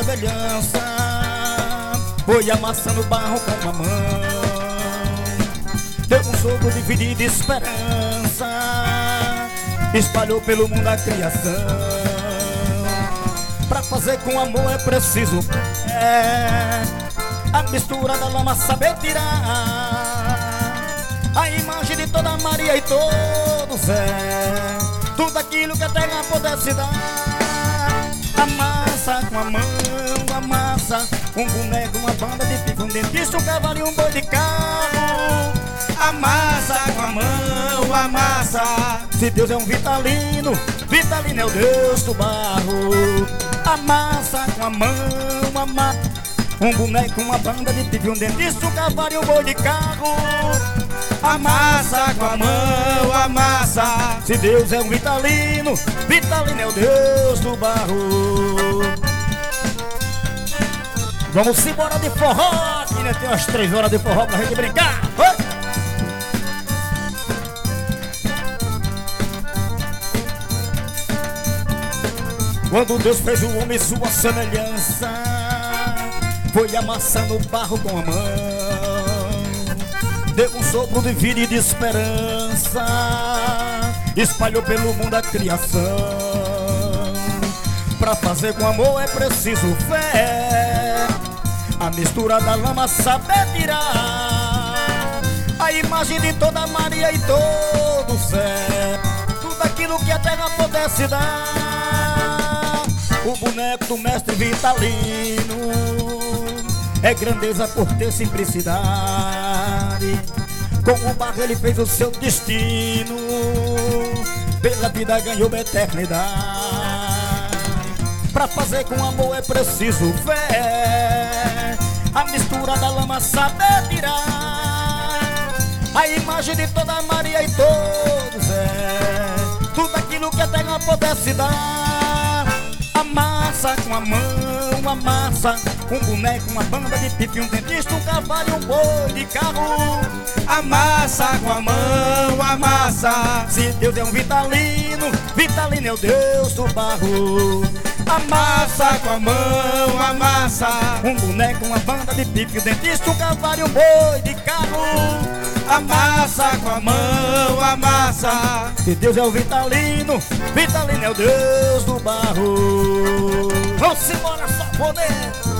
semelhança, foi amassando o barro com a mão. Deu um sopro de vida e de esperança, espalhou pelo mundo a criação. Pra fazer com amor é preciso a mistura da lama saber tirar a imagem de toda Maria e todo Zé, tudo aquilo que a terra pudesse dar. Amassa com a mão, amassa um boneco, uma banda de pico, um dentista, um cavalo e um boi de carro. Amassa com a mão, amassa. Se Deus é um vitalino, vitalino é o Deus do barro. Amassa com a mão, amassa um boneco, uma banda de pico, um dentista, um cavalo e um boi de carro. Amassa com a mão, amassa. Se Deus é um vitalino, vitalino é o Deus do barro. Vamos embora de forró, que ainda tem umas 3 horas de forró pra gente brincar. Oi? Quando Deus fez o homem sua semelhança, foi amassando o barro com a mão. Deu um sopro de vida e de esperança, espalhou pelo mundo a criação. Pra fazer com amor é preciso fé, a mistura da lama saber tirar a imagem de toda Maria e todo Zé, tudo aquilo que a terra pudesse dar. O boneco do mestre vitalino é grandeza por ter simplicidade. Com o barro ele fez o seu destino, pela vida ganhou uma eternidade. Pra fazer com amor é preciso fé, a mistura da lama saber tirar a imagem de toda Maria e todo Zé, tudo aquilo que a terra pudesse dar. Amassa com a mão, amassa um boneco, uma banda de pife, um dentista, um cavalo e um boi de carro. Amassa com a mão, amassa. Se Deus é um vitalino, vitalino é o Deus do barro. Amassa com a mão, amassa um boneco, uma banda de pife, um dentista, um cavalo e um boi de carro. Amassa com a mão, amassa. Se Deus é o vitalino, vitalino é o Deus do barro. Vamos embora, só poder.